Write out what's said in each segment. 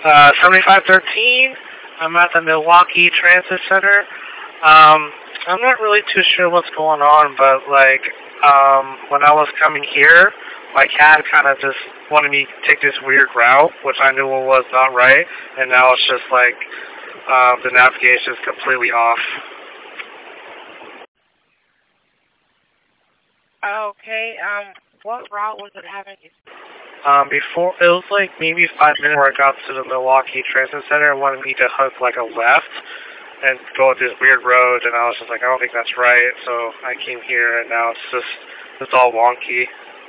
7513. I'm at the Milwaukee Transit Center. I'm not really too sure what's going on, but when I was coming here, my cat kind of just wanted me to take this weird route, which I knew was not right, and now it's just the navigation is completely off. Okay, what route was it having you? Before it was maybe 5 minutes before I got to the Milwaukee Transit Center, it wanted me to hook a left and go this weird road, and I was just like, I don't think that's right, so I came here, and now it's all wonky.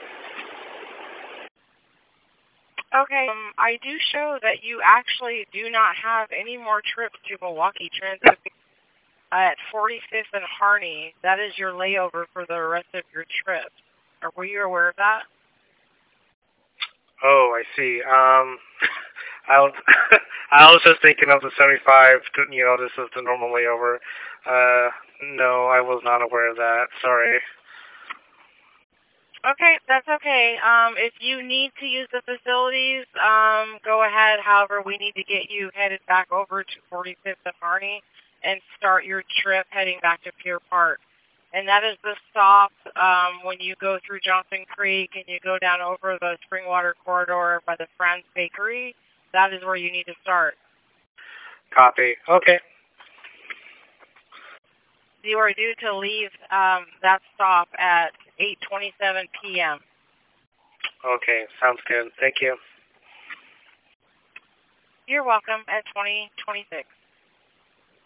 Okay, I do show that you actually do not have any more trips to Milwaukee Transit at 45th and Harney. That is your layover for the rest of your trip. Were you aware of that? Oh, I see. I was I was just thinking of the 75. This is the normal layover. No, I was not aware of that. Sorry. Okay, that's okay. If you need to use the facilities, go ahead. However, we need to get you headed back over to 45th and Harney and start your trip heading back to Pier Park. And that is the stop when you go through Johnson Creek and you go down over the Springwater Corridor by the Franz Bakery. That is where you need to start. Copy. Okay. You are due to leave that stop at 8:27 p.m. Okay, sounds good. Thank you. You're welcome at 2026.